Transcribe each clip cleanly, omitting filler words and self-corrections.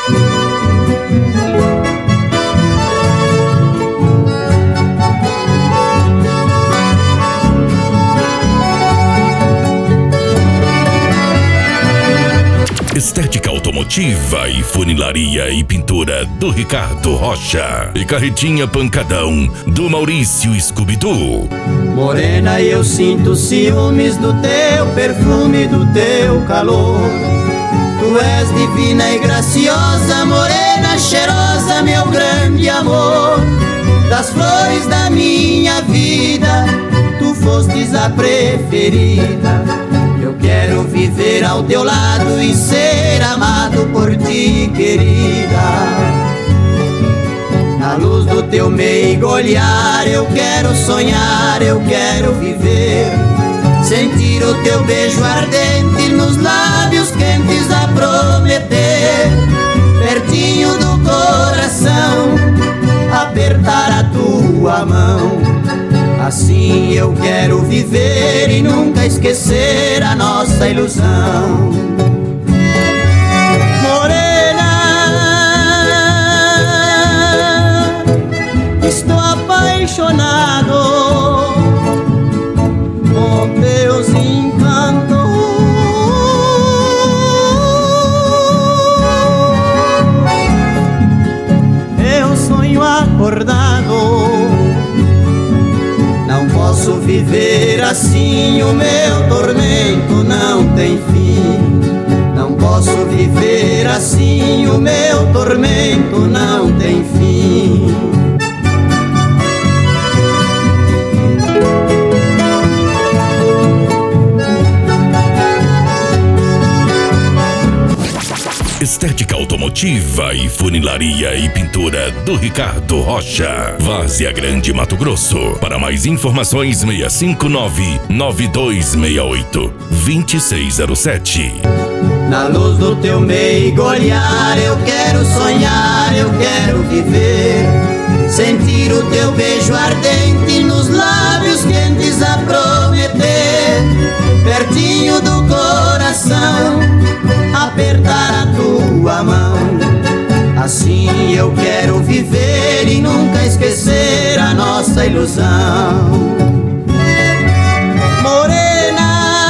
Estética automotiva e funilaria e pintura do Ricardo Rocha. E carretinha pancadão do Maurício Scooby-Doo. Morena, eu sinto ciúmes do teu perfume, do teu calor. Tu és divina e graciosa, morena cheirosa, meu grande amor. Das flores da minha vida, tu fostes a preferida. Eu quero viver ao teu lado e ser amado por ti, querida. Na luz do teu meigo olhar, eu quero sonhar, eu quero viver. Sentir o teu beijo ardente nos lábios quentes a prometer. Pertinho do coração, apertar a tua mão. Assim eu quero viver e nunca esquecer a nossa ilusão. Morena, estou apaixonado com teus encantos. Eu sonho acordado. Não posso viver assim, o meu tormento não tem fim. Não posso viver assim, o meu tormento não tem fim. Estética automotiva e funilaria e pintura do Ricardo Rocha. Várzea Grande, Mato Grosso. Para mais informações, 659-9268-2607. Na luz do teu meigo olhar, eu quero sonhar, eu quero viver. Sentir o teu beijo ardente nos lábios quentes a prometer. Pertinho do coração, apertar a tua mão. Assim eu quero viver e nunca esquecer a nossa ilusão. Morena,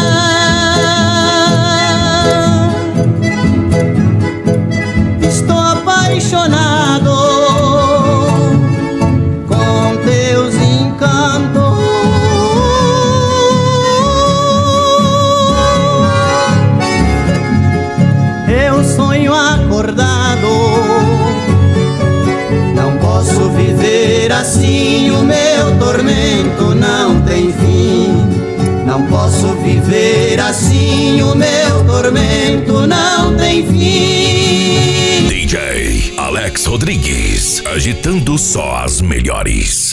estou apaixonado com teus encantos. Acordado, não posso viver assim, o meu tormento não tem fim. Não posso viver assim, o meu tormento não tem fim. DJ Alex Rodrigues, agitando só as melhores.